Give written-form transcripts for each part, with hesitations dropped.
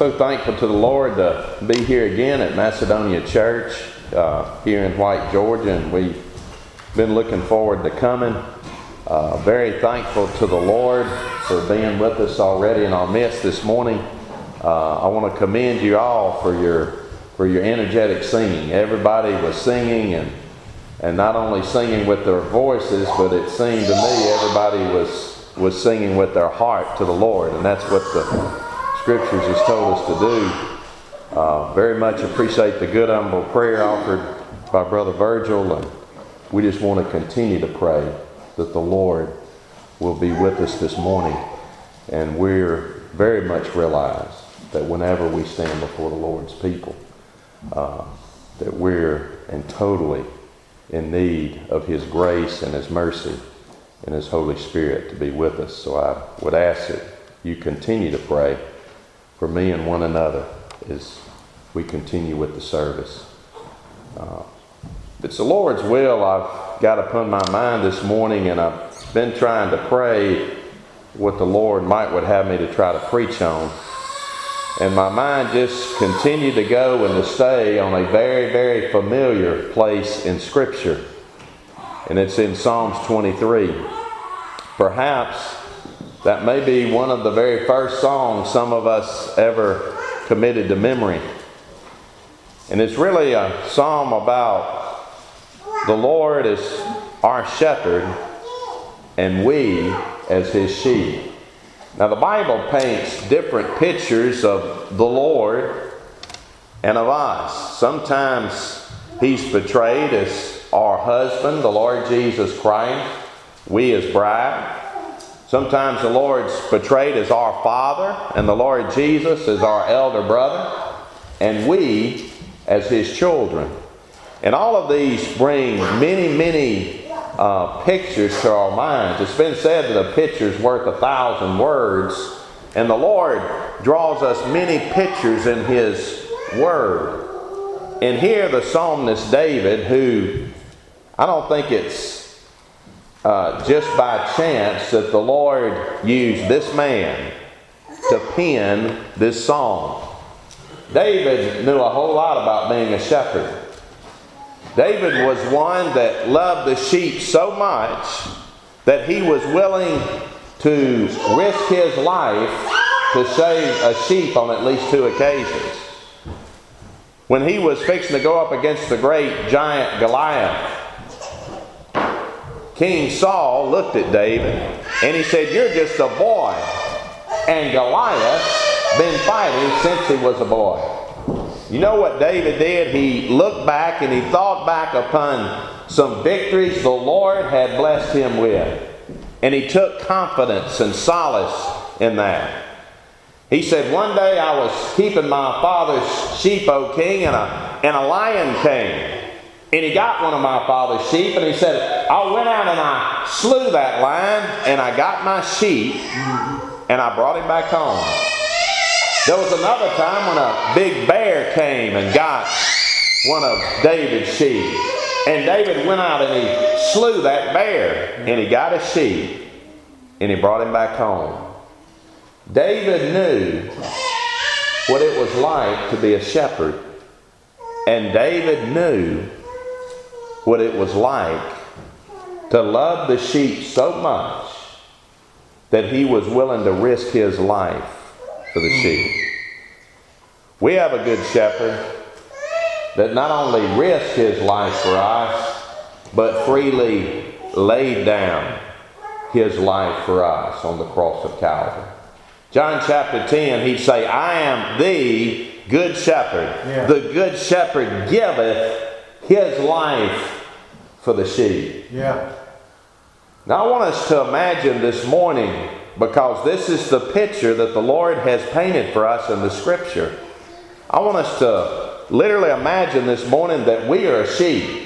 So thankful to the Lord to be here again at Macedonia Church here in White, Georgia, and we've been looking forward to coming. Very thankful to the Lord for being with us already in our midst this morning. I want to commend you all for your energetic singing. Everybody was singing and not only singing with their voices, but it seemed to me everybody was singing with their heart to the Lord, and that's what the Scriptures has told us to do. Very much appreciate the good, humble prayer offered by Brother Virgil, and we just want to continue to pray that the Lord will be with us this morning. And we're very much realize that whenever we stand before the Lord's people, that we're totally in need of His grace and His mercy and His Holy Spirit to be with us. So I would ask that you continue to pray for me and one another as we continue with the service. It's the Lord's will I've got upon my mind this morning, and I've been trying to pray what the Lord would have me to try to preach on. And my mind just continued to go and to stay on a very, very familiar place in Scripture. And it's in Psalms 23. Perhaps that may be one of the very first songs some of us ever committed to memory. And it's really a psalm about the Lord as our shepherd and we as His sheep. Now the Bible paints different pictures of the Lord and of us. Sometimes He's portrayed as our husband, the Lord Jesus Christ, we as bride. Sometimes the Lord's portrayed as our Father, and the Lord Jesus as our elder brother, and we as His children. And all of these bring many, many pictures to our minds. It's been said that a picture's worth 1,000 words, and the Lord draws us many pictures in His Word. And here the psalmist David, who I don't think it's just by chance that the Lord used this man to pen this song. David knew a whole lot about being a shepherd. David was one that loved the sheep so much that he was willing to risk his life to save a sheep on at least 2 occasions. When he was fixing to go up against the great giant Goliath, King Saul looked at David and he said, "You're just a boy, and Goliath's been fighting since he was a boy." You know what David did? He looked back and he thought back upon some victories the Lord had blessed him with. And he took confidence and solace in that. He said, "One day I was keeping my father's sheep, O king, and a lion came. And he got one of my father's sheep, and he said, I went out and I slew that lion, and I got my sheep, and I brought him back home." There was another time when a big bear came and got one of David's sheep. And David went out and he slew that bear, and he got his sheep, and he brought him back home. David knew what it was like to be a shepherd. And David knew what it was like to love the sheep so much that he was willing to risk his life for the sheep. We have a good shepherd that not only risked his life for us, but freely laid down his life for us on the cross of Calvary. John chapter 10, he'd say, "I am the good shepherd. Yeah. The good shepherd giveth his life for the sheep." Yeah. Now I want us to imagine this morning, because this is the picture that the Lord has painted for us in the Scripture. I want us to literally imagine this morning that we are a sheep.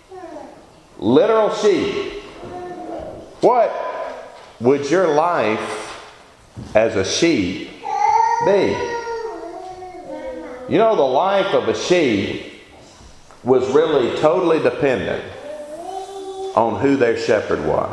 Literal sheep. What would your life as a sheep be? You know, the life of a sheep was really totally dependent on who their shepherd was,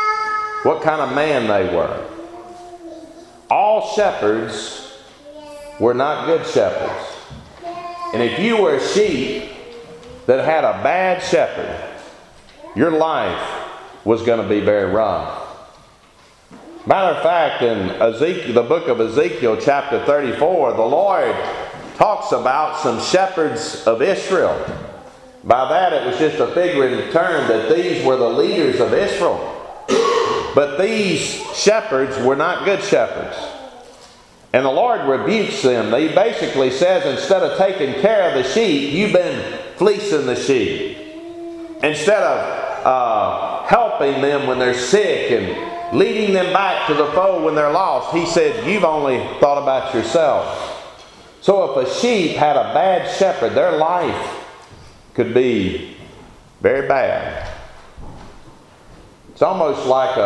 what kind of man they were. All shepherds were not good shepherds. And if you were a sheep that had a bad shepherd, your life was going to be very rough. Matter of fact, in the book of Ezekiel, chapter 34, the Lord talks about some shepherds of Israel. By that, it was just a figurative term that these were the leaders of Israel. But these shepherds were not good shepherds. And the Lord rebukes them. He basically says, instead of taking care of the sheep, you've been fleecing the sheep. Instead of helping them when they're sick and leading them back to the fold when they're lost, He said, you've only thought about yourself. So if a sheep had a bad shepherd, their life could be very bad. It's almost like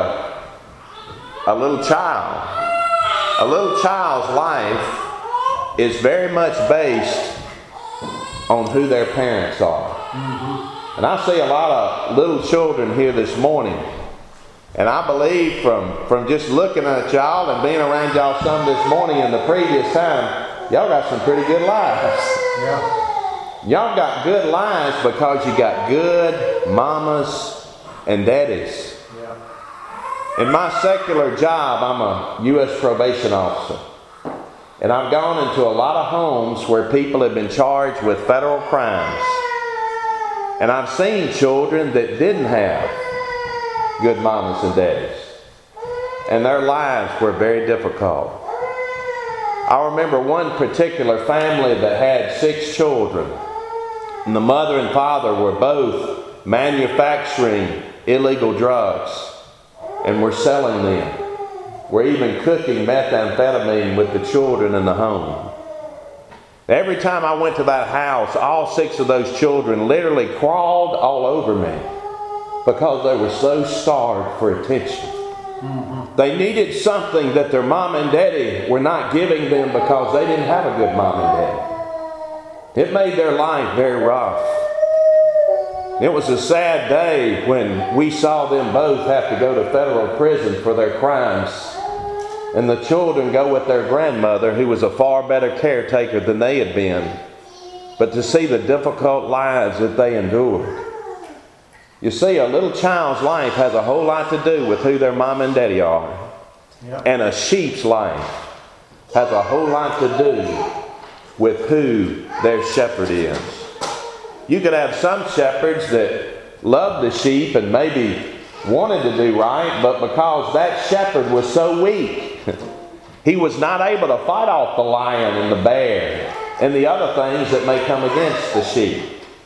a little child. A little child's life is very much based on who their parents are. Mm-hmm. And I see a lot of little children here this morning. And I believe from just looking at a child and being around y'all some this morning and the previous time, y'all got some pretty good lives. Yeah. Y'all got good lives because you got good mamas and daddies. In my secular job, I'm a U.S. probation officer. And I've gone into a lot of homes where people have been charged with federal crimes. And I've seen children that didn't have good mamas and daddies. And their lives were very difficult. I remember one particular family that had 6 children. And the mother and father were both manufacturing illegal drugs. And we're selling them. We're even cooking methamphetamine with the children in the home. Every time I went to that house, all 6 of those children literally crawled all over me because they were so starved for attention. Mm-hmm. They needed something that their mom and daddy were not giving them because they didn't have a good mom and daddy. It made their life very rough. It was a sad day when we saw them both have to go to federal prison for their crimes. And the children go with their grandmother, who was a far better caretaker than they had been. But to see the difficult lives that they endured. You see, a little child's life has a whole lot to do with who their mom and daddy are. Yep. And a sheep's life has a whole lot to do with who their shepherd is. You could have some shepherds that loved the sheep and maybe wanted to do right, but because that shepherd was so weak, he was not able to fight off the lion and the bear and the other things that may come against the sheep.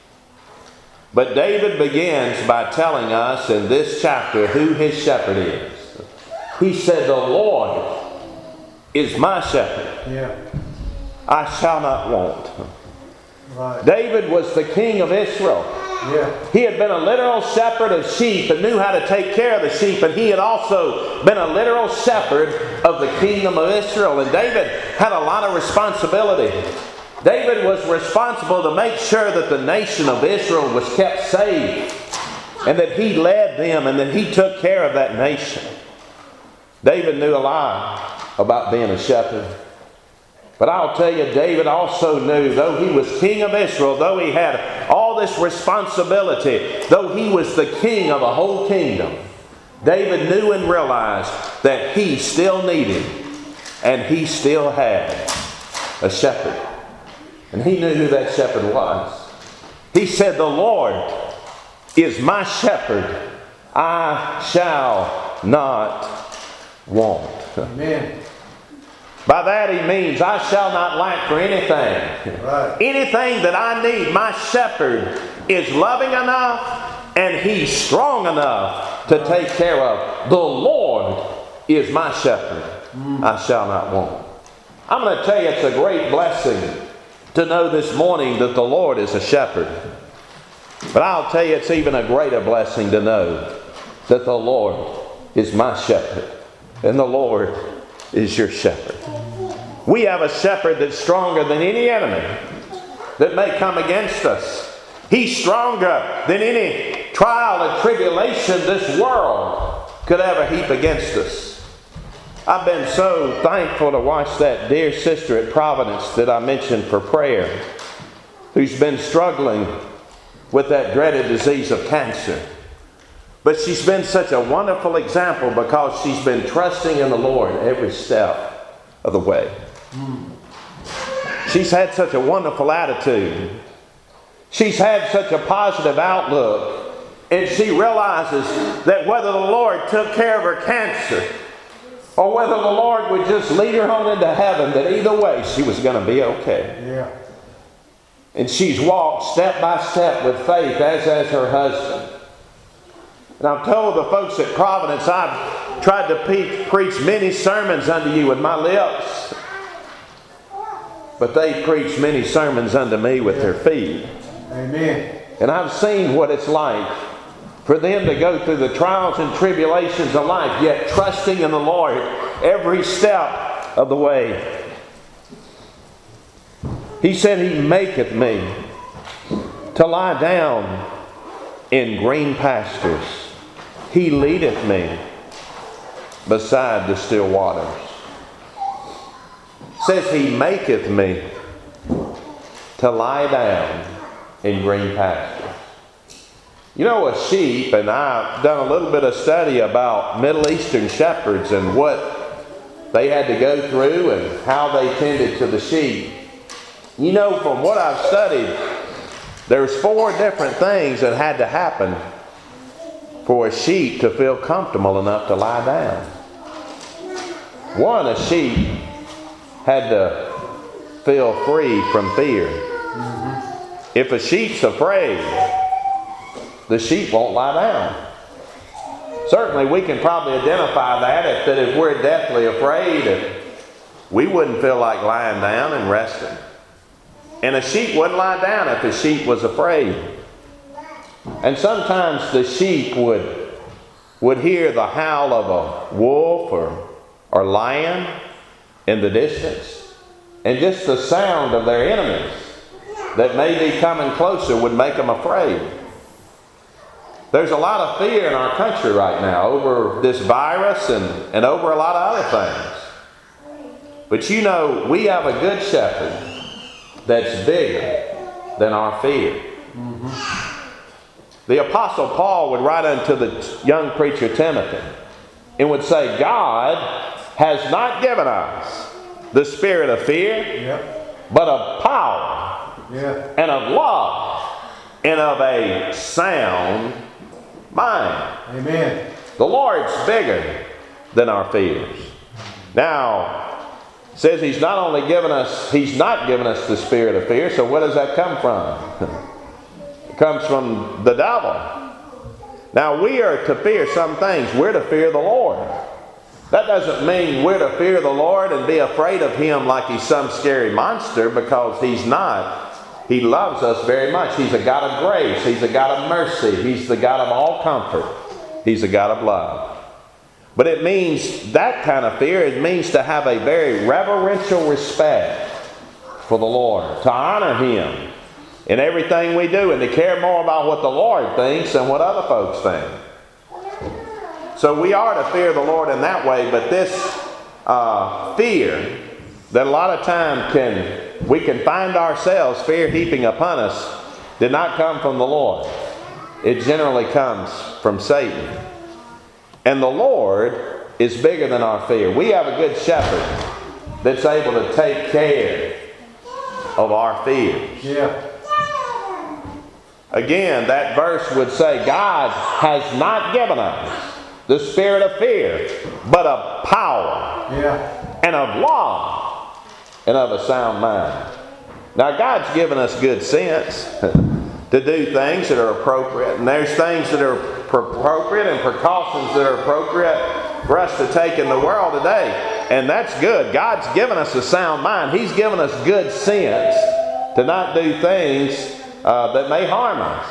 But David begins by telling us in this chapter who his shepherd is. He said, the Lord is my shepherd. Yeah. I shall not want. Right. David was the king of Israel. Yeah. He had been a literal shepherd of sheep and knew how to take care of the sheep. And he had also been a literal shepherd of the kingdom of Israel. And David had a lot of responsibility. David was responsible to make sure that the nation of Israel was kept safe. And that he led them and that he took care of that nation. David knew a lot about being a shepherd. But I'll tell you, David also knew, though he was king of Israel, though he had all this responsibility, though he was the king of the whole kingdom, David knew and realized that he still needed and he still had a shepherd. And he knew who that shepherd was. He said, the Lord is my shepherd. I shall not want. Amen. By that he means I shall not lack for anything. Right. Anything that I need, my shepherd is loving enough and he's strong enough to take care of. The Lord is my shepherd. I shall not want. I'm going to tell you, it's a great blessing to know this morning that the Lord is a shepherd. But I'll tell you, it's even a greater blessing to know that the Lord is my shepherd and the Lord is your shepherd. We have a shepherd that's stronger than any enemy that may come against us. He's stronger than any trial and tribulation this world could ever heap against us. I've been so thankful to watch that dear sister at Providence that I mentioned for prayer, who's been struggling with that dreaded disease of cancer. But she's been such a wonderful example because she's been trusting in the Lord every step of the way. She's had such a wonderful attitude. She's had such a positive outlook. And she realizes that whether the Lord took care of her cancer or whether the Lord would just lead her on into heaven, that either way she was going to be okay. Yeah. And she's walked step by step with faith, as has her husband. And I've told the folks at Providence, I've tried to preach many sermons unto you with my lips, but they preach many sermons unto me with their feet. Amen. And I've seen what it's like for them to go through the trials and tribulations of life, yet trusting in the Lord every step of the way. He said, He maketh me to lie down in green pastures. He leadeth me beside the still waters. Says He maketh me to lie down in green pastures. You know, a sheep, and I've done a little bit of study about Middle Eastern shepherds and what they had to go through and how they tended to the sheep. You know, from what I've studied, there's 4 different things that had to happen for a sheep to feel comfortable enough to lie down. 1, a sheep had to feel free from fear. If a sheep's afraid, the sheep won't lie down. Certainly we can probably identify that if we're deathly afraid, we wouldn't feel like lying down and resting. And a sheep wouldn't lie down if a sheep was afraid. And sometimes the sheep would hear the howl of a wolf or lion in the distance. And just the sound of their enemies that may be coming closer would make them afraid. There's a lot of fear in our country right now over this virus and over a lot of other things. But you know, we have a good shepherd that's bigger than our fear. The Apostle Paul would write unto the young preacher Timothy and would say, God has not given us the spirit of fear, but of power and of love and of a sound mind. Amen. The Lord's bigger than our fears. Now, it says He's not given us the spirit of fear, so where does that come from? It comes from the devil. Now, we are to fear some things. We're to fear the Lord. That doesn't mean we're to fear the Lord and be afraid of Him like He's some scary monster, because He's not. He loves us very much. He's a God of grace. He's a God of mercy. He's the God of all comfort. He's a God of love. But it means that kind of fear, it means to have a very reverential respect for the Lord, to honor Him in everything we do, and to care more about what the Lord thinks than what other folks think. So we are to fear the Lord in that way, but this fear that a lot of time we can find ourselves fear heaping upon us did not come from the Lord. It generally comes from Satan. And the Lord is bigger than our fear. We have a good shepherd that's able to take care of our fears. Yeah. Again, that verse would say, God has not given us the spirit of fear, but of power and of love and of a sound mind. Now, God's given us good sense to do things that are appropriate. And there's things that are appropriate and precautions that are appropriate for us to take in the world today. And that's good. God's given us a sound mind. He's given us good sense to not do things that may harm us.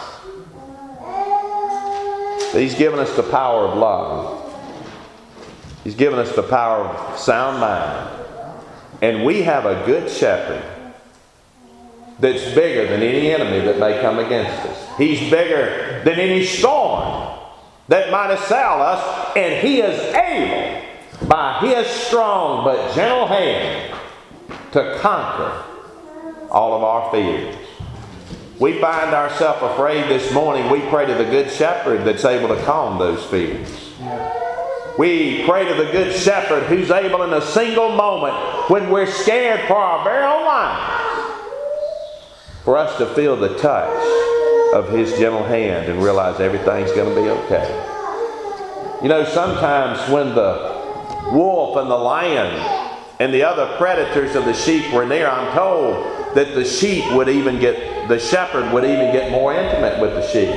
He's given us the power of love. He's given us the power of sound mind. And we have a good shepherd that's bigger than any enemy that may come against us. He's bigger than any storm that might assail us. And He is able by His strong but gentle hand to conquer all of our fears. We find ourselves afraid this morning. We pray to the Good Shepherd that's able to calm those fears. We pray to the Good Shepherd who's able in a single moment when we're scared for our very own lives for us to feel the touch of His gentle hand and realize everything's going to be okay. You know, sometimes when the wolf and the lion and the other predators of the sheep were near, I'm told that the shepherd would even get more intimate with the sheep.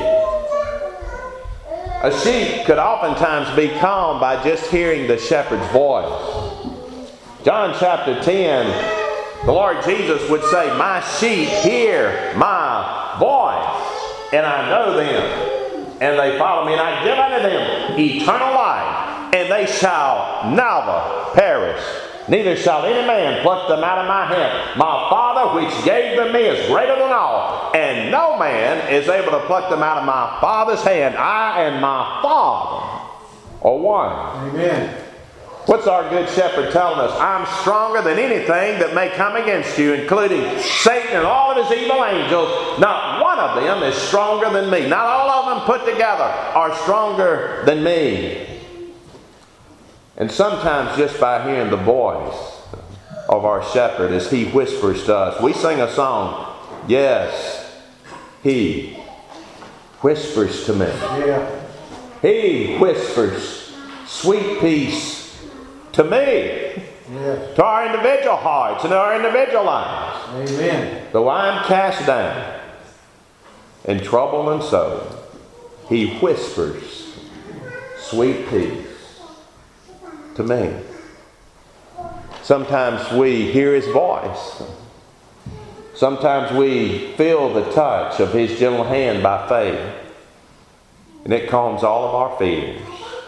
A sheep could oftentimes be calmed by just hearing the shepherd's voice. John chapter 10, the Lord Jesus would say, "My sheep hear my voice, and I know them, and they follow me, and I give unto them eternal life, and they shall never perish. Neither shall any man pluck them out of my hand. My Father which gave them me is greater than all, and no man is able to pluck them out of my Father's hand. I and my Father are one." Amen. What's our Good Shepherd telling us? I'm stronger than anything that may come against you, including Satan and all of his evil angels. Not one of them is stronger than me. Not all of them put together are stronger than me. And sometimes just by hearing the voice of our shepherd as he whispers to us, we sing a song, "Yes, He whispers to me." Yeah. He whispers sweet peace to me, to our individual hearts and our individual lives. Amen. Though I am cast down in trouble and sorrow, He whispers sweet peace to me. Sometimes we hear His voice. Sometimes we feel the touch of His gentle hand by faith, and it calms all of our fears.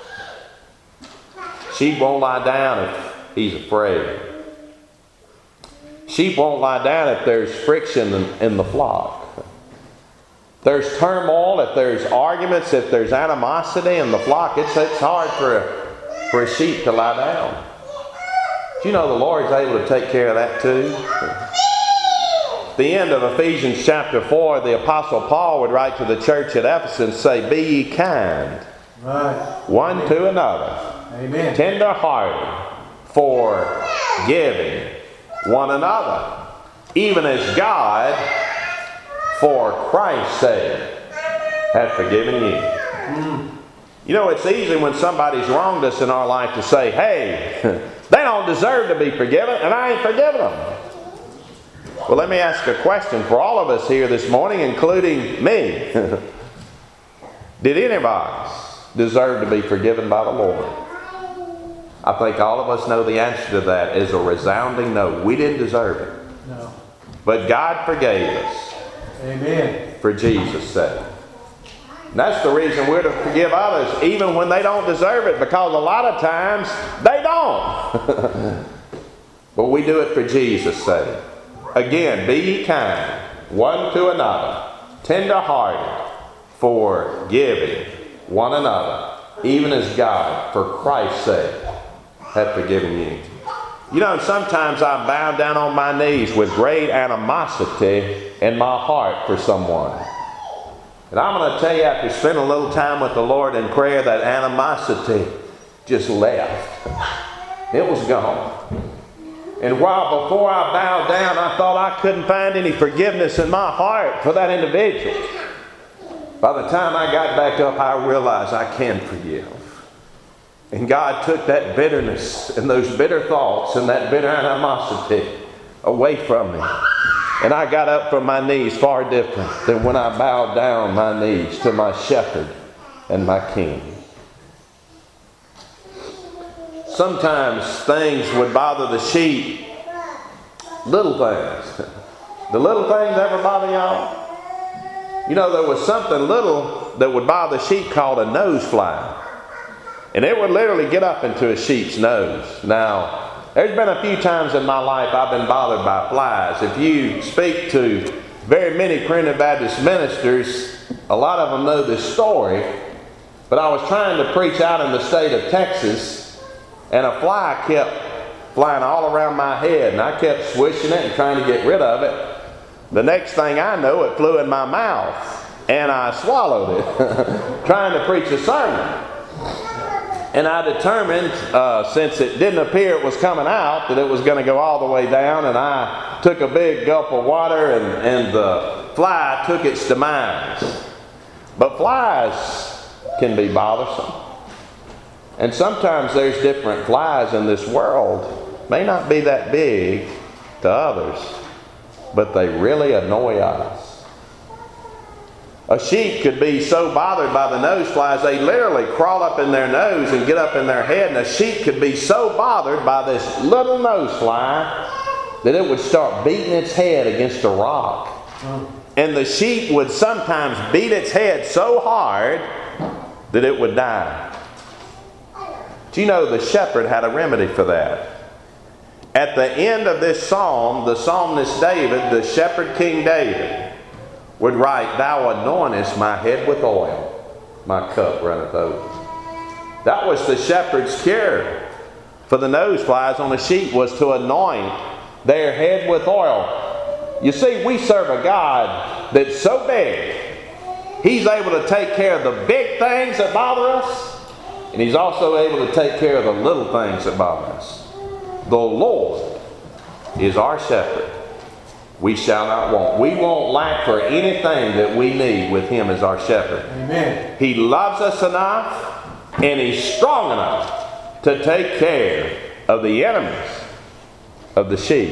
Sheep won't lie down if he's afraid. Sheep won't lie down if there's friction in the flock. If there's turmoil, if there's arguments, if there's animosity in the flock, it's hard for a sheep to lie down. Do you know the Lord's able to take care of that too? At the end of Ephesians chapter 4, the Apostle Paul would write to the church at Ephesus and say, "Be ye kind, one to another, Amen. tender-hearted, forgiving one another, even as God, for Christ's sake, hath forgiven you." You know, it's easy when somebody's wronged us in our life to say, "Hey, they don't deserve to be forgiven, and I ain't forgiven them." Well, let me ask a question for all of us here this morning, including me. Did any of us deserve to be forgiven by the Lord? I think all of us know the answer to that is a resounding no. We didn't deserve it. No. But God forgave us. Amen. For Jesus' sake. And that's the reason we're to forgive others even when they don't deserve it, because a lot of times they don't. But we do it for Jesus' sake. Again, be ye kind, one to another, tender-hearted, forgiving one another, even as God, for Christ's sake, hath forgiven you. You know, sometimes I bow down on my knees with great animosity in my heart for someone. And I'm going to tell you, after spending a little time with the Lord in prayer, that animosity just left. It was gone. And while before I bowed down, I thought I couldn't find any forgiveness in my heart for that individual. By the time I got back up, I realized I can forgive. And God took that bitterness and those bitter thoughts and that bitter animosity away from me. And I got up from my knees far different than when I bowed down my knees to my shepherd and my king. Sometimes things would bother the sheep. Little things. The little things ever bother y'all? You know, there was something little that would bother the sheep called a nose fly. And it would literally get up into a sheep's nose. Now, there's been a few times in my life I've been bothered by flies. If you speak to very many Primitive Baptist ministers, a lot of them know this story. But I was trying to preach out in the state of Texas, and a fly kept flying all around my head, and I kept swishing it and trying to get rid of it. The next thing I know, it flew in my mouth, and I swallowed it, trying to preach a sermon. And I determined, since it didn't appear it was coming out, that it was going to go all the way down, and I took a big gulp of water, and the fly took its demise. But flies can be bothersome. And sometimes there's different flies in this world. May not be that big to others, but they really annoy us. A sheep could be so bothered by the nose flies, they literally crawl up in their nose and get up in their head. And a sheep could be so bothered by this little nose fly that it would start beating its head against a rock. And the sheep would sometimes beat its head so hard that it would die. Do you know the shepherd had a remedy for that? At the end of this psalm, the psalmist David, the shepherd King David, would write, "Thou anointest my head with oil, my cup runneth over." That was the shepherd's cure for the nose flies on the sheep, was to anoint their head with oil. You see, we serve a God that's so big, He's able to take care of the big things that bother us, and He's also able to take care of the little things that bother us. The Lord is our shepherd. We shall not want. We won't lack for anything that we need with Him as our shepherd. Amen. He loves us enough, and He's strong enough to take care of the enemies of the sheep.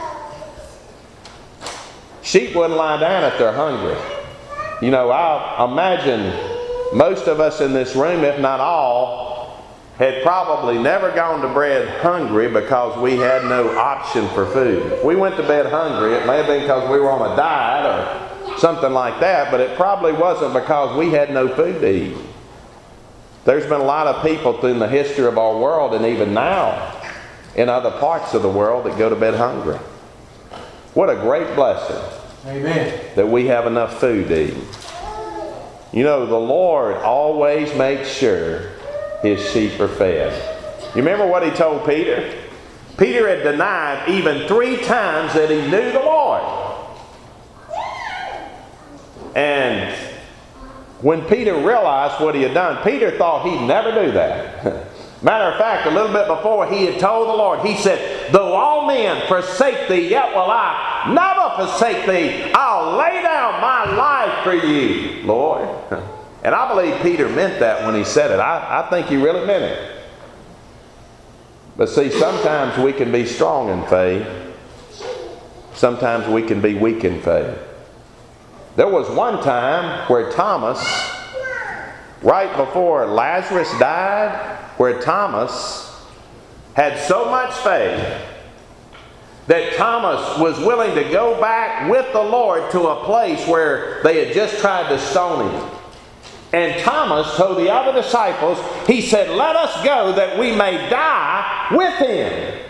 Sheep wouldn't lie down if they're hungry. You know, I imagine most of us in this room, if not all, had probably never gone to bed hungry because we had no option for food. If we went to bed hungry, it may have been because we were on a diet or something like that, but it probably wasn't because we had no food to eat. There's been a lot of people through the history of our world, and even now in other parts of the world, that go to bed hungry. What a great blessing. Amen. That we have enough food to eat. You know, the Lord always makes sure His sheep are fed. You remember what He told Peter? Peter had denied even 3 times that he knew the Lord. And when Peter realized what he had done, Peter thought he'd never do that. Matter of fact, a little bit before he had told the Lord, he said, "Though all men forsake thee, yet will I never forsake thee. I'll lay down my life for you, Lord." And I believe Peter meant that when he said it. I think he really meant it. But see, sometimes we can be strong in faith. Sometimes we can be weak in faith. There was one time where Thomas, right before Lazarus died, where Thomas had so much faith that Thomas was willing to go back with the Lord to a place where they had just tried to stone Him. And Thomas told the other disciples, he said, "Let us go that we may die with Him."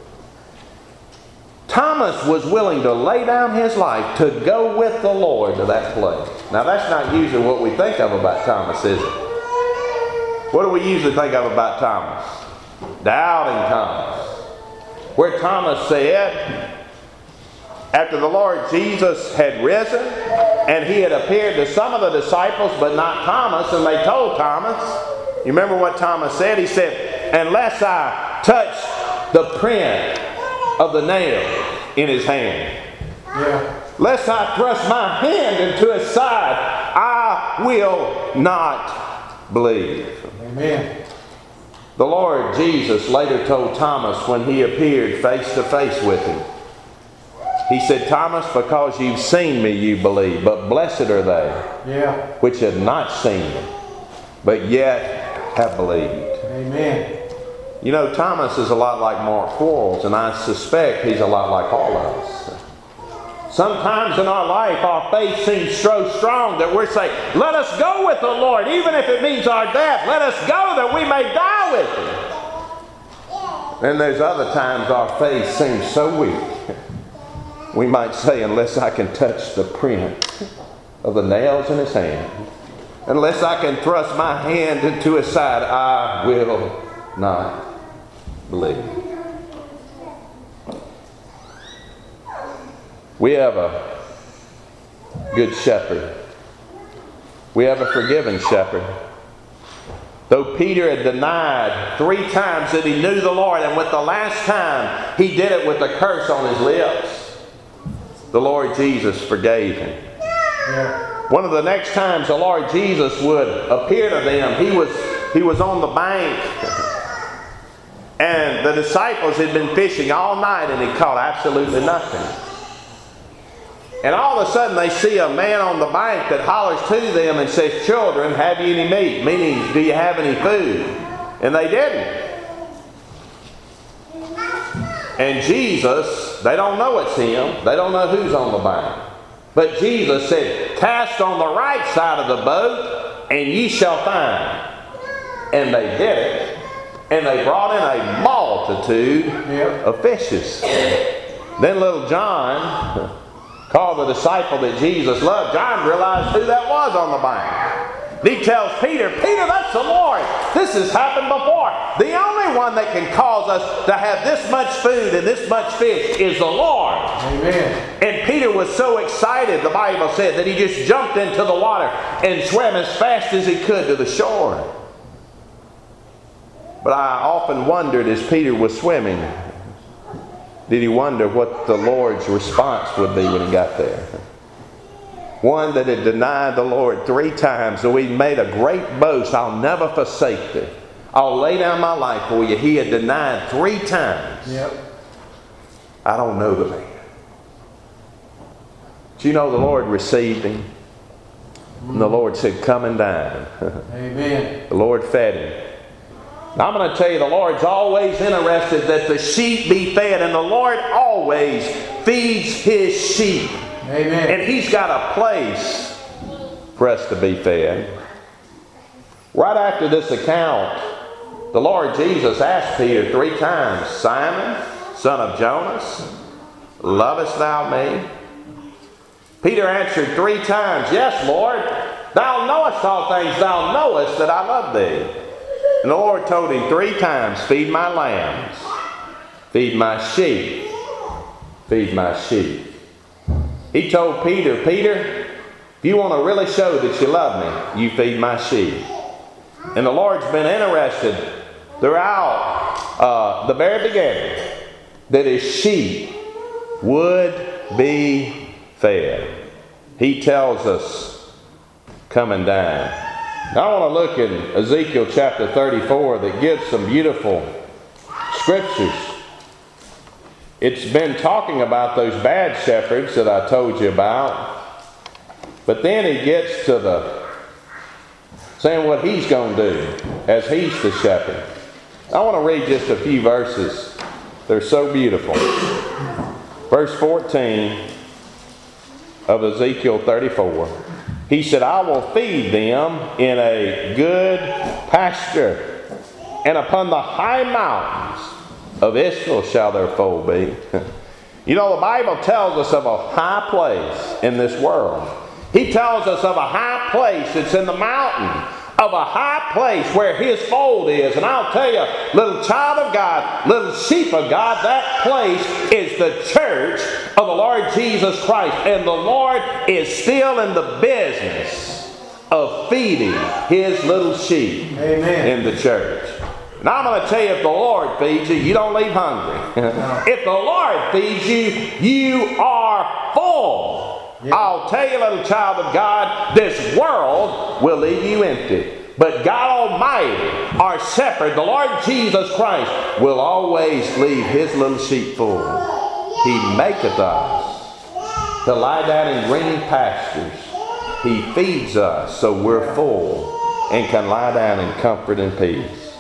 Thomas was willing to lay down his life to go with the Lord to that place. Now that's not usually what we think of about Thomas, is it? What do we usually think of about Thomas? Doubting Thomas. Where Thomas said, after the Lord Jesus had risen, and He had appeared to some of the disciples, but not Thomas, and they told Thomas, you remember what Thomas said? He said, "Unless I touch the print of the nail in His hand, lest I thrust my hand into His side, I will not believe." Amen. The Lord Jesus later told Thomas when He appeared face to face with him, He said, "Thomas, because you've seen me, you believe. But blessed are they which have not seen me, but yet have believed." Amen. You know, Thomas is a lot like Mark Quarles, and I suspect he's a lot like all of us. Sometimes in our life, our faith seems so strong that we're saying, "Let us go with the Lord, even if it means our death. Let us go that we may die with Him." Then there's other times our faith seems so weak. We might say, "Unless I can touch the print of the nails in His hand, unless I can thrust my hand into His side, I will not believe. We have a good shepherd. We have a forgiving shepherd. Though Peter had denied 3 times that he knew the Lord, and with the last time he did it with a curse on his lips, the Lord Jesus forgave him. Yeah. One of the next times the Lord Jesus would appear to them, he was on the bank, and the disciples had been fishing all night and he caught absolutely nothing. And all of a sudden they see a man on the bank that hollers to them and says, "Children, have you any meat?" Meaning, do you have any food? And they didn't. And Jesus, they don't know it's him. They don't know who's on the bank. But Jesus said, "Cast on the right side of the boat and ye shall find." And they did it. And they brought in a multitude of fishes. Then little John, called the disciple that Jesus loved, John realized who that was on the bank. And he tells Peter, "Peter, that's the Lord. This has happened before. The only one that can cause us to have this much food and this much fish is the Lord." Amen. And Peter was so excited, the Bible said, that he just jumped into the water and swam as fast as he could to the shore. But I often wondered, as Peter was swimming, did he wonder what the Lord's response would be when he got there? One that had denied the Lord 3 times, so he made a great boast, "I'll never forsake thee. I'll lay down my life for you." He had denied 3 times. Yep. I don't know the man. Do you know the Lord received him? And the Lord said, "Come and dine." Amen. The Lord fed him. Now I'm going to tell you, the Lord's always interested that the sheep be fed, and the Lord always feeds His sheep. Amen. And He's got a place for us to be fed. Right after this account, the Lord Jesus asked Peter 3 times, "Simon, son of Jonas, lovest thou me?" Peter answered 3 times, "Yes, Lord. Thou knowest all things. Thou knowest that I love thee." And the Lord told him 3 times, "Feed my lambs, feed my sheep, feed my sheep." He told Peter, "Peter, if you want to really show that you love me, you feed my sheep." And the Lord's been interested throughout the very beginning that His sheep would be fed. He tells us, "Come and dine." Now I want to look in Ezekiel chapter 34 that gives some beautiful scriptures. It's been talking about those bad shepherds that I told you about. But then he gets to the saying what he's going to do as he's the shepherd. I want to read just a few verses. They're so beautiful. Verse 14 of Ezekiel 34. He said, "I will feed them in a good pasture, and upon the high mountains of Israel shall their fold be." You know, the Bible tells us of a high place in this world. He tells us of a high place that's in the mountain, of a high place where His fold is. And I'll tell you, little child of God, little sheep of God, that place is the church of the Lord Jesus Christ. And the Lord is still in the business of feeding His little sheep. Amen. In the church. Now I'm going to tell you, if the Lord feeds you, you don't leave hungry. If the Lord feeds you, you are full. Yep. I'll tell you, little child of God, this world will leave you empty. But God Almighty, our shepherd, the Lord Jesus Christ, will always leave His little sheep full. He maketh us to lie down in green pastures. He feeds us so we're full and can lie down in comfort and peace.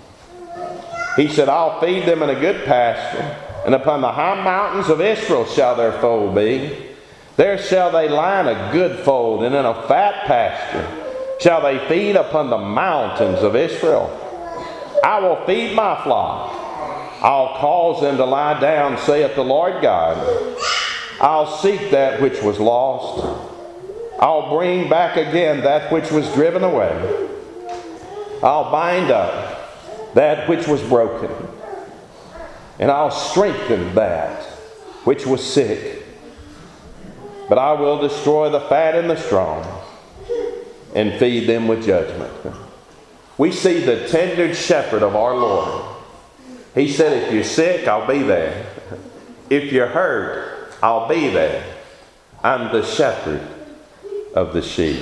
He said, "I'll feed them in a good pasture, and upon the high mountains of Israel shall their fold be. There shall they lie in a good fold, and in a fat pasture shall they feed upon the mountains of Israel. I will feed my flock. I'll cause them to lie down, saith the Lord God. I'll seek that which was lost. I'll bring back again that which was driven away. I'll bind up that which was broken, and I'll strengthen that which was sick. But I will destroy the fat and the strong and feed them with judgment. We see the tender shepherd of our Lord. He said, if you're sick, I'll be there. If you're hurt, I'll be there. I'm the shepherd of the sheep.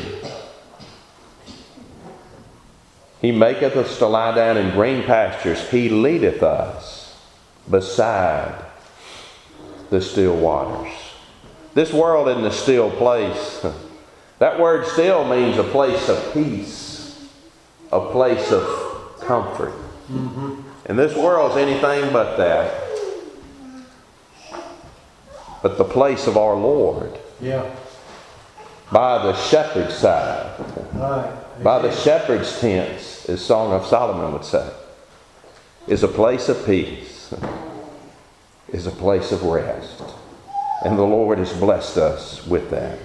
He maketh us to lie down in green pastures. He leadeth us beside the still waters. This world isn't a still place. That word still means a place of peace, a place of comfort. Mm-hmm. And this world's anything but that. But the place of our Lord. Yeah. By the shepherd's side. Right. By the shepherd's tents, as Song of Solomon would say, is a place of peace, is a place of rest. And the Lord has blessed us with that.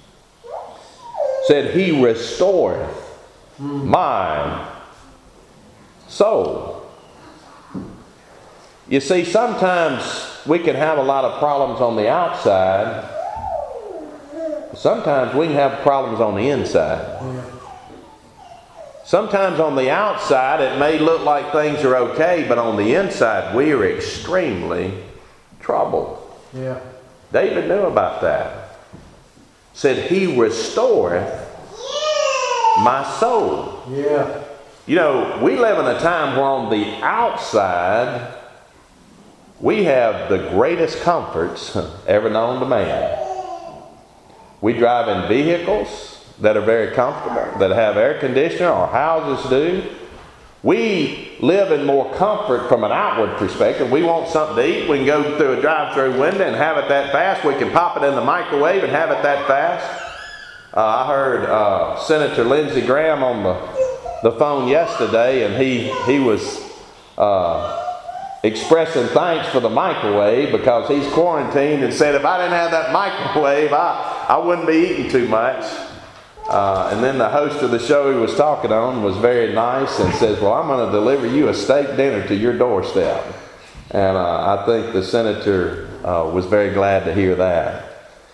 Said, He restoreth my soul. You see, sometimes we can have a lot of problems on the outside. Sometimes we can have problems on the inside. Sometimes on the outside it may look like things are okay, but on the inside we are extremely troubled. Yeah. David knew about that. Said, He restoreth my soul. Yeah. You know, we live in a time where on the outside we have the greatest comforts ever known to man. We drive in vehicles that are very comfortable, that have air conditioning, our houses do. We live in more comfort from an outward perspective. We want something to eat, we can go through a drive-through window and have it that fast. We can pop it in the microwave and have it that fast. I heard Senator Lindsey Graham on the phone yesterday, and he was expressing thanks for the microwave because he's quarantined, and said if I didn't have that microwave, I wouldn't be eating too much. And then the host of the show he was talking on was very nice and says, well, I'm going to deliver you a steak dinner to your doorstep. And I think the senator was very glad to hear that.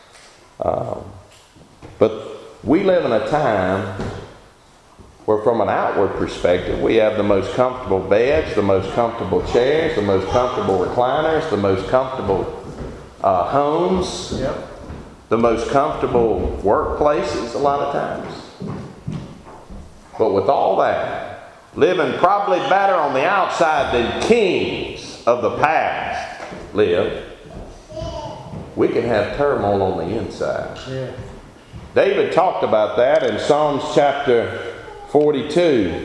But we live in a time where from an outward perspective we have the most comfortable beds, the most comfortable chairs, the most comfortable recliners, the most comfortable homes. Yep. The most comfortable workplaces a lot of times. But with all that, living probably better on the outside than kings of the past lived, we can have turmoil on the inside. Yeah. David talked about that in Psalms chapter 42.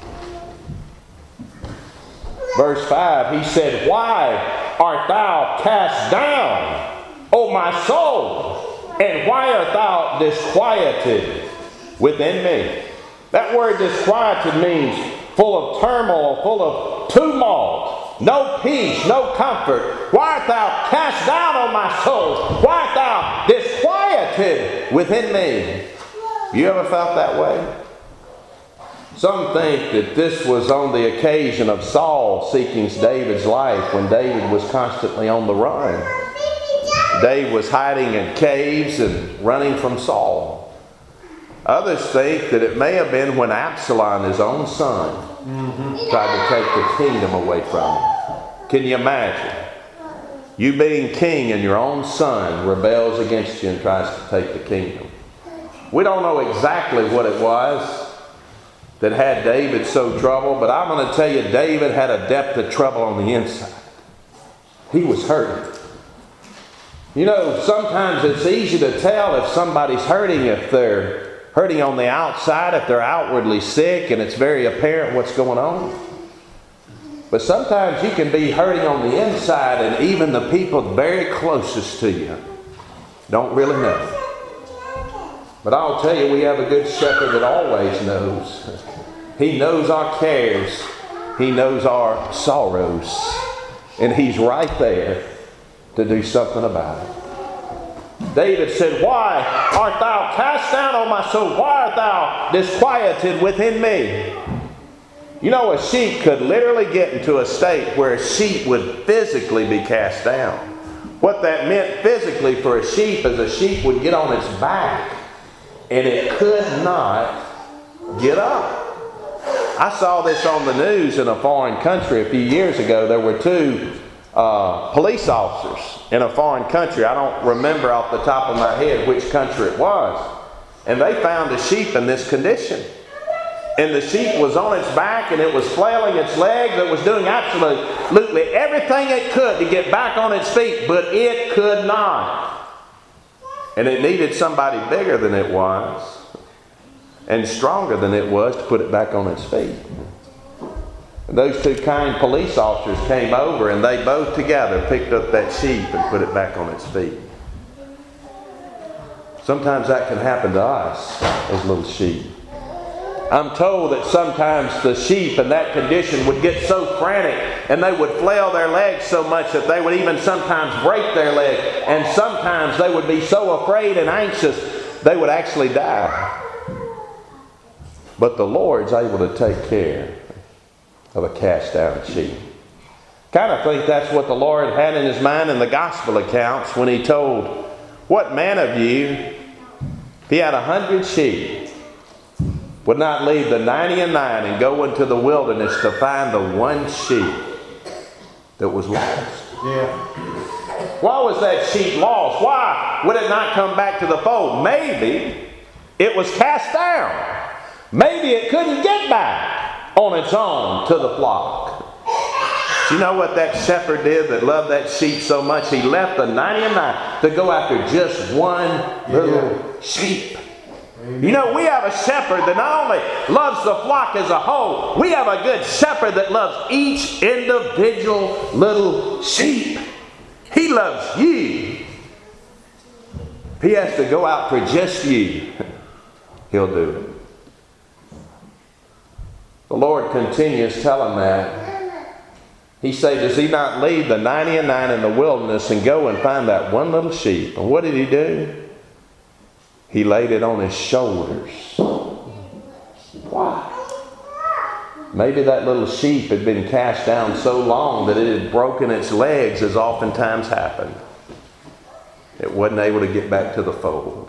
Verse 5, he said, Why art thou cast down, O my soul? And why art thou disquieted within me? That word disquieted means full of turmoil, full of tumult, no peace, no comfort. Why art thou cast down, O my soul? Why art thou disquieted within me? You ever felt that way? Some think that this was on the occasion of Saul seeking David's life when David was constantly on the run. David was hiding in caves and running from Saul. Others think that it may have been when Absalom, his own son, tried to take the kingdom away from him. Can you imagine? You being king and your own son rebels against you and tries to take the kingdom. We don't know exactly what it was that had David so troubled, but I'm going to tell you, David had a depth of trouble on the inside. He was hurting. You know, sometimes it's easy to tell if somebody's hurting, if they're hurting on the outside, if they're outwardly sick and it's very apparent what's going on. But sometimes you can be hurting on the inside and even the people very closest to you don't really know. But I'll tell you, we have a good shepherd that always knows. He knows our cares. He knows our sorrows. And He's right there to do something about it. David said, Why art thou cast down, O my soul? Why art thou disquieted within me? You know, a sheep could literally get into a state where a sheep would physically be cast down. What that meant physically for a sheep is a sheep would get on its back and it could not get up. I saw this on the news in a foreign country a few years ago. There were two police officers in a foreign country. I don't remember off the top of my head which country it was. And they found a sheep in this condition. And the sheep was on its back and it was flailing its legs. It was doing absolutely everything it could to get back on its feet, but it could not. And it needed somebody bigger than it was and stronger than it was to put it back on its feet. And those two kind police officers came over and they both together picked up that sheep and put it back on its feet. Sometimes that can happen to us as little sheep. I'm told that sometimes the sheep in that condition would get so frantic and they would flail their legs so much that they would even sometimes break their leg. And sometimes they would be so afraid and anxious they would actually die. But the Lord's able to take care of a cast down sheep. Kind of think that's what the Lord had in his mind in the gospel accounts when he told, what man of you, if he had 100 sheep, would not leave the 99 and go into the wilderness to find the one sheep that was lost? Yeah. Why was that sheep lost? Why would it not come back to the fold? Maybe it was cast down. Maybe it couldn't get back on its own to the flock. Do you know what that shepherd did that loved that sheep so much? He left the 99 to go after just one little sheep. You know, we have a shepherd that not only loves the flock as a whole, we have a good shepherd that loves each individual little sheep. He loves you. If he has to go out for just you, he'll do it. The Lord continues telling that. He said, does he not leave the 99 in the wilderness and go and find that one little sheep? And what did he do? He laid it on his shoulders. Why? Maybe that little sheep had been cast down so long that it had broken its legs, as oftentimes happened. It wasn't able to get back to the fold.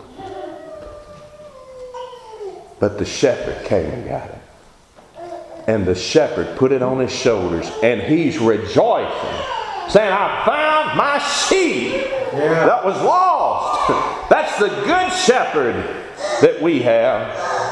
But the shepherd came and got it. And the shepherd put it on his shoulders, and he's rejoicing, saying, I found my sheep that was lost. That's the good shepherd that we have.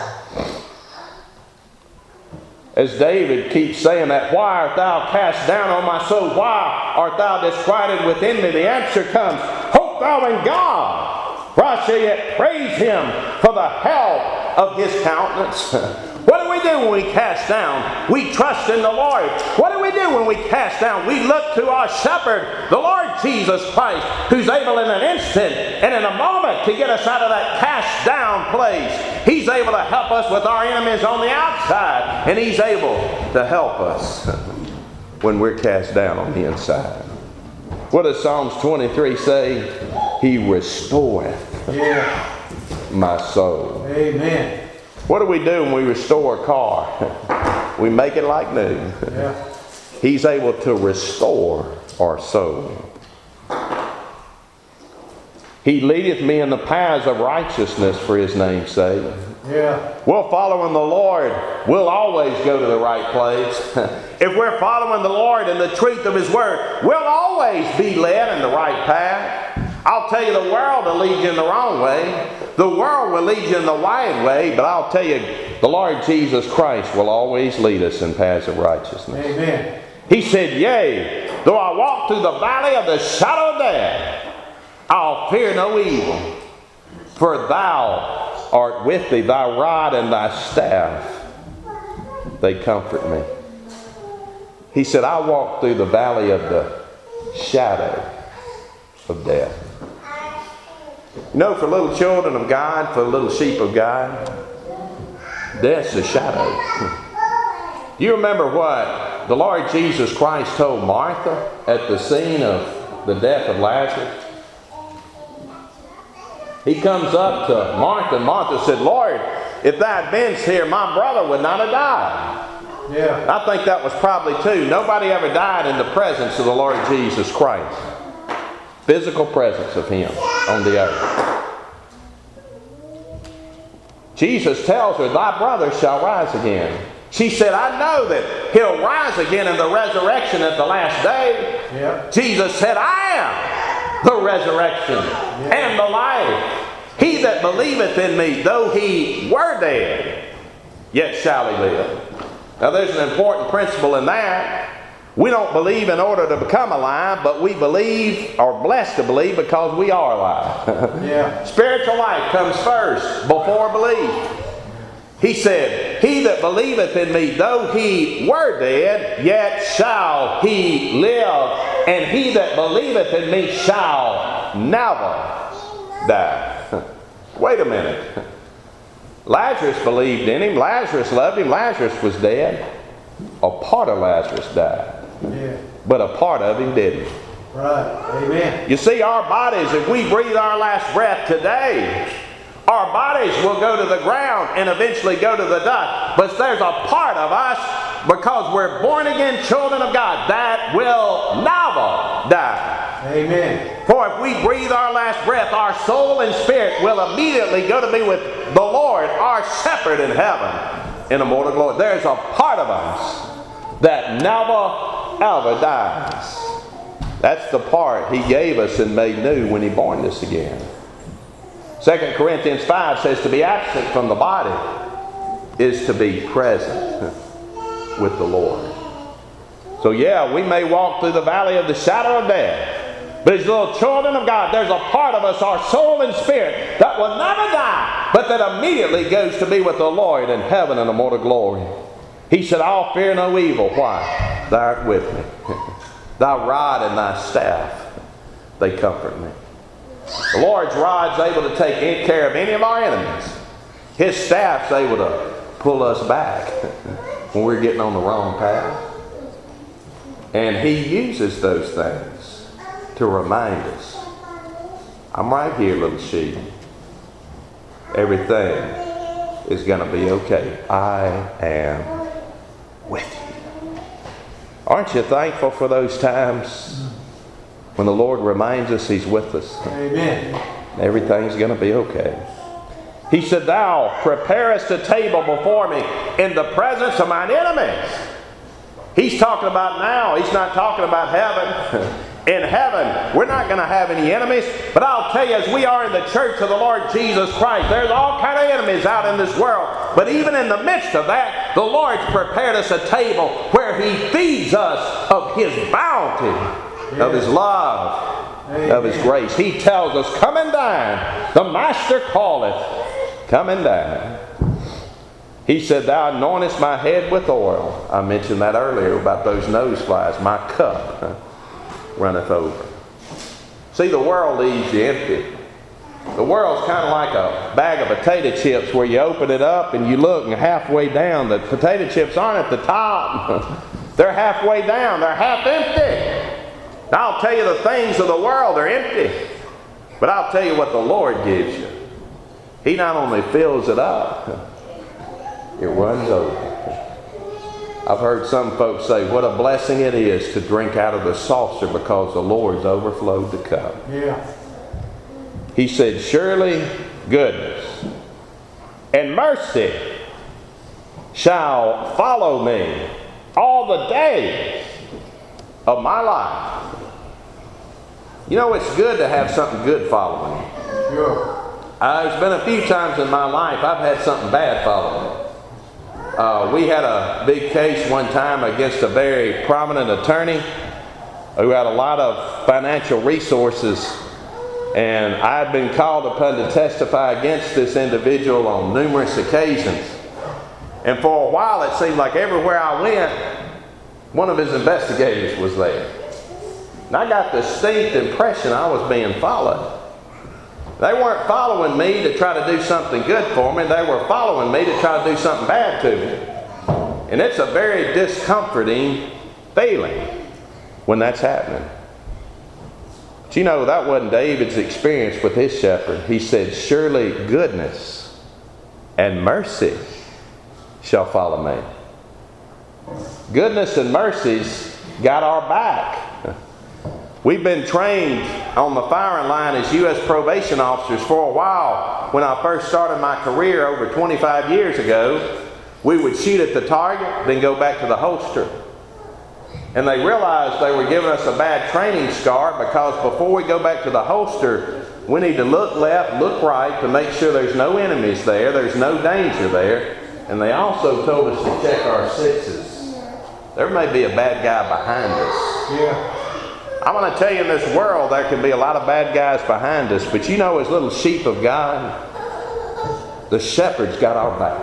As David keeps saying that, why art thou cast down, O my soul? Why art thou disquieted within me? The answer comes, hope thou in God, for I shall yet praise him for the help of his countenance. What do we do when we cast down? We trust in the Lord. What do we do when we cast down? We look to our shepherd, the Lord Jesus Christ, who's able in an instant and in a moment to get us out of that cast down place. He's able to help us with our enemies on the outside, and he's able to help us when we're cast down on the inside. What does Psalms 23 say? He restoreth my soul. Amen. What do we do when we restore a car? We make it like new. Yeah. He's able to restore our soul. He leadeth me in the paths of righteousness for his name's sake. Yeah. We're following the Lord. We'll always go to the right place. If we're following the Lord and the truth of his word, we'll always be led in the right path. I'll tell you, the world will lead you in the wrong way. The world will lead you in the wide way, but I'll tell you, the Lord Jesus Christ will always lead us in paths of righteousness. Amen. He said, yea, though I walk through the valley of the shadow of death, I'll fear no evil, for thou art with thee, thy rod and thy staff, they comfort me. He said, I walk through the valley of the shadow of death. You know, for little children of God, for little sheep of God, death's a shadow. Do you remember what the Lord Jesus Christ told Martha at the scene of the death of Lazarus? He comes up to Martha, and Martha said, Lord, if thou had been here, my brother would not have died. Yeah. I think that was probably too. Nobody ever died in the presence of the Lord Jesus Christ. Physical presence of Him on the earth. Jesus tells her, thy brother shall rise again. She said, I know that He'll rise again in the resurrection at the last day. Yeah. Jesus said, I am the resurrection and the life. He that believeth in me, though he were dead, yet shall he live. Now there's an important principle in that. We don't believe in order to become alive, but we believe, or blessed to believe, because we are alive. Yeah. Spiritual life comes first before belief. He said, he that believeth in me, though he were dead, yet shall he live. And he that believeth in me shall never die. Wait a minute. Lazarus believed in Him. Lazarus loved Him. Lazarus was dead. A part of Lazarus died. Yeah. But a part of him didn't. Right. Amen. You see, our bodies, if we breathe our last breath today, our bodies will go to the ground and eventually go to the dust. But there's a part of us, because we're born again children of God, that will never die. Amen. For if we breathe our last breath, our soul and spirit will immediately go to be with the Lord, our shepherd in heaven, in immortal glory. There's a part of us that never ever dies. That's the part He gave us and made new when He born us again. 2 Corinthians 5 says to be absent from the body is to be present with the Lord. So yeah, we may walk through the valley of the shadow of death, but as little children of God, there's a part of us, our soul and spirit, that will never die, but that immediately goes to be with the Lord in heaven in immortal glory. He said, I'll fear no evil. Why? Thou art with me. Thy rod and thy staff, they comfort me. The Lord's rod's able to take care of any of our enemies. His staff's able to pull us back when we're getting on the wrong path. And He uses those things to remind us, I'm right here, little sheep. Everything is going to be okay. I am with you. Aren't you thankful for those times when the Lord reminds us He's with us? Amen. Everything's going to be okay. He said, thou preparest a table before me in the presence of mine enemies. He's talking about now. He's not talking about heaven. In heaven, we're not going to have any enemies. But I'll tell you, as we are in the church of the Lord Jesus Christ, there's all kind of enemies out in this world. But even in the midst of that, the Lord's prepared us a table where He feeds us of His bounty, of His love, of His grace. He tells us, come and dine. The Master calleth, come and dine. He said, thou anointest my head with oil. I mentioned that earlier about those nose flies. My cup runneth over. See, the world leaves you empty. The world's kind of like a bag of potato chips where you open it up and you look and halfway down, the potato chips aren't at the top. They're halfway down. They're half empty. Now, I'll tell you, the things of the world are empty. But I'll tell you what the Lord gives you. He not only fills it up, it runs over. I've heard some folks say, what a blessing it is to drink out of the saucer because the Lord's overflowed the cup. Yeah. He said, surely goodness and mercy shall follow me all the days of my life. You know, it's good to have something good following you. Sure. There's been a few times in my life I've had something bad follow me. We had a big case one time against a very prominent attorney who had a lot of financial resources, and I had been called upon to testify against this individual on numerous occasions. And for a while it seemed like everywhere I went, one of his investigators was there. And I got the distinct impression I was being followed. They weren't following me to try to do something good for me. They were following me to try to do something bad to me. And it's a very discomforting feeling when that's happening. But you know, that wasn't David's experience with his shepherd. He said, surely goodness and mercy shall follow me Goodness and mercy's got our back. We've been trained on the firing line as U.S. probation officers for a while. When I first started my career over 25 years ago, we would shoot at the target, then go back to the holster. And they realized they were giving us a bad training scar because before we go back to the holster, we need to look left, look right to make sure there's no enemies there, there's no danger there. And they also told us to check our sixes. There may be a bad guy behind us. Yeah. I'm going to tell you, in this world there can be a lot of bad guys behind us, but you know, as little sheep of God, the shepherd's got our back.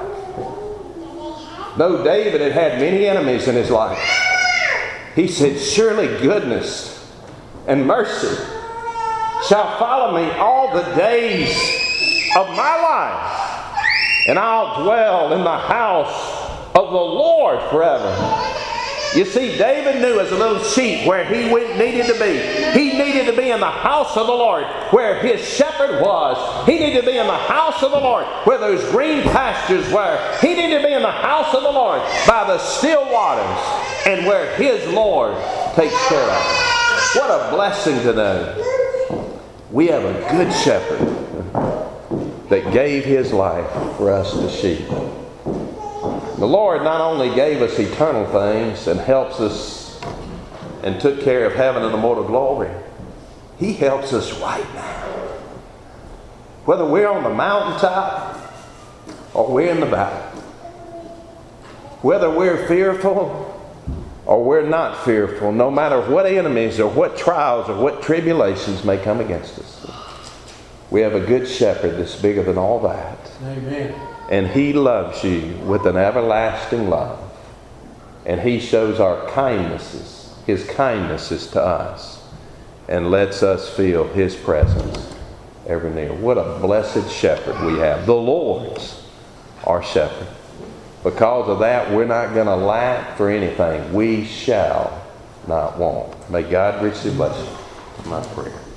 Though David had had many enemies in his life, he said, surely goodness and mercy shall follow me all the days of my life, and I'll dwell in the house of the Lord forever. You see, David knew as a little sheep where he needed to be. He needed to be in the house of the Lord where his shepherd was. He needed to be in the house of the Lord where those green pastures were. He needed to be in the house of the Lord by the still waters and where his Lord takes care of him. What a blessing to know. We have a good shepherd that gave his life for us the sheep. The Lord not only gave us eternal things and helps us and took care of heaven and immortal glory, He helps us right now. Whether we're on the mountaintop or we're in the valley. Whether we're fearful or we're not fearful, no matter what enemies or what trials or what tribulations may come against us. We have a good shepherd that's bigger than all that. Amen. And He loves you with an everlasting love. And He shows our kindnesses, His kindnesses to us, and lets us feel His presence ever near. What a blessed shepherd we have. The Lord's our shepherd. Because of that, we're not going to lack for anything. We shall not want. May God richly bless you. My prayer.